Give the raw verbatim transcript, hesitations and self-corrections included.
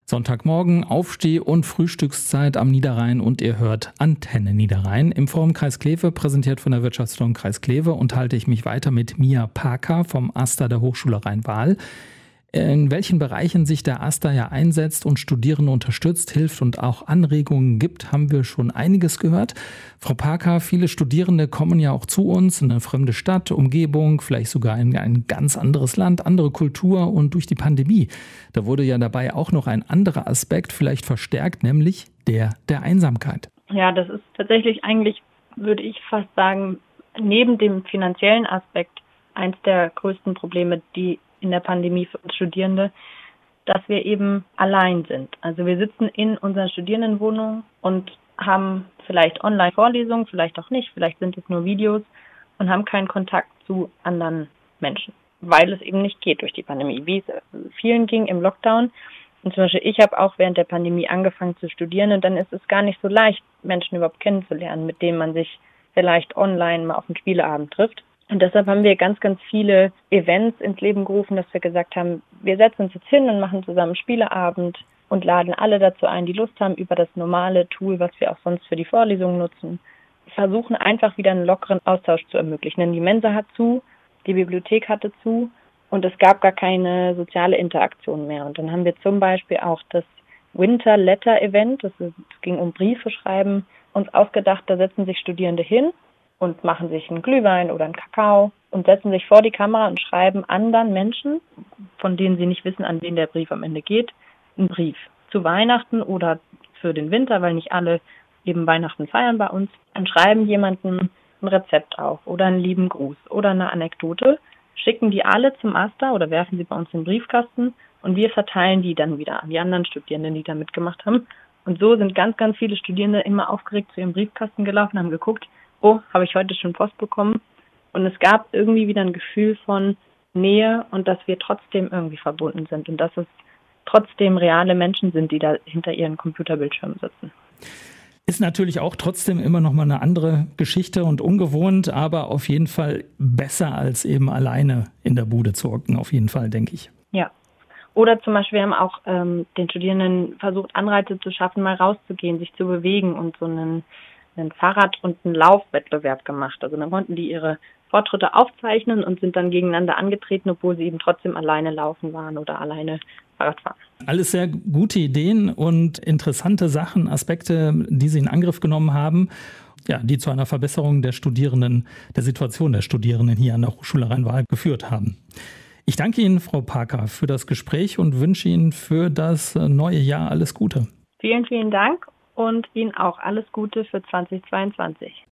Sonntagmorgen, Aufsteh- und Frühstückszeit am Niederrhein und ihr hört Antenne Niederrhein. Im Forum Kreis Kleve, präsentiert von der Wirtschaftsförderung Kreis Kleve, unterhalte ich mich weiter mit Mia Parker vom AStA der Hochschule Rhein-Waal. In welchen Bereichen sich der AStA ja einsetzt und Studierende unterstützt, hilft und auch Anregungen gibt, haben wir schon einiges gehört. Frau Parker, viele Studierende kommen ja auch zu uns in eine fremde Stadt, Umgebung, vielleicht sogar in ein ganz anderes Land, andere Kultur und durch die Pandemie. Da wurde ja dabei auch noch ein anderer Aspekt vielleicht verstärkt, nämlich der der Einsamkeit. Ja, das ist tatsächlich eigentlich, würde ich fast sagen, neben dem finanziellen Aspekt eins der größten Probleme, die in der Pandemie für uns Studierende, dass wir eben allein sind. Also wir sitzen in unseren Studierendenwohnungen und haben vielleicht Online-Vorlesungen, vielleicht auch nicht, vielleicht sind es nur Videos und haben keinen Kontakt zu anderen Menschen, weil es eben nicht geht durch die Pandemie, wie es vielen ging im Lockdown. Und zum Beispiel ich habe auch während der Pandemie angefangen zu studieren und dann ist es gar nicht so leicht, Menschen überhaupt kennenzulernen, mit denen man sich vielleicht online mal auf einen Spieleabend trifft. Und deshalb haben wir ganz, ganz viele Events ins Leben gerufen, dass wir gesagt haben, wir setzen uns jetzt hin und machen zusammen einen Spieleabend und laden alle dazu ein, die Lust haben, über das normale Tool, was wir auch sonst für die Vorlesungen nutzen. Wir versuchen einfach wieder einen lockeren Austausch zu ermöglichen. Denn die Mensa hat zu, die Bibliothek hatte zu und es gab gar keine soziale Interaktion mehr. Und dann haben wir zum Beispiel auch das Winter Letter Event, das ging um Briefe schreiben, uns ausgedacht, da setzen sich Studierende hin und machen sich einen Glühwein oder einen Kakao und setzen sich vor die Kamera und schreiben anderen Menschen, von denen sie nicht wissen, an wen der Brief am Ende geht, einen Brief zu Weihnachten oder für den Winter, weil nicht alle eben Weihnachten feiern bei uns. Dann schreiben jemanden ein Rezept auf oder einen lieben Gruß oder eine Anekdote, schicken die alle zum AStA oder werfen sie bei uns in den Briefkasten und wir verteilen die dann wieder an die anderen Studierenden, die da mitgemacht haben. Und so sind ganz, ganz viele Studierende immer aufgeregt zu ihrem Briefkasten gelaufen, haben geguckt, oh, habe ich heute schon Post bekommen? Und es gab irgendwie wieder ein Gefühl von Nähe und dass wir trotzdem irgendwie verbunden sind und dass es trotzdem reale Menschen sind, die da hinter ihren Computerbildschirmen sitzen. Ist natürlich auch trotzdem immer noch mal eine andere Geschichte und ungewohnt, aber auf jeden Fall besser als eben alleine in der Bude zu hocken, auf jeden Fall, denke ich. Ja. Oder zum Beispiel, wir haben auch ähm, den Studierenden versucht, Anreize zu schaffen, mal rauszugehen, sich zu bewegen und so einen einen Fahrrad- und einen Laufwettbewerb gemacht. Also dann konnten die ihre Fortschritte aufzeichnen und sind dann gegeneinander angetreten, obwohl sie eben trotzdem alleine laufen waren oder alleine Fahrrad fahren. Alles sehr gute Ideen und interessante Sachen, Aspekte, die Sie in Angriff genommen haben, ja, die zu einer Verbesserung der Studierenden, der Situation der Studierenden hier an der Hochschule Rhein-Waal geführt haben. Ich danke Ihnen, Frau Parker, für das Gespräch und wünsche Ihnen für das neue Jahr alles Gute. Vielen, vielen Dank. Und Ihnen auch alles Gute für zwanzig zweiundzwanzig.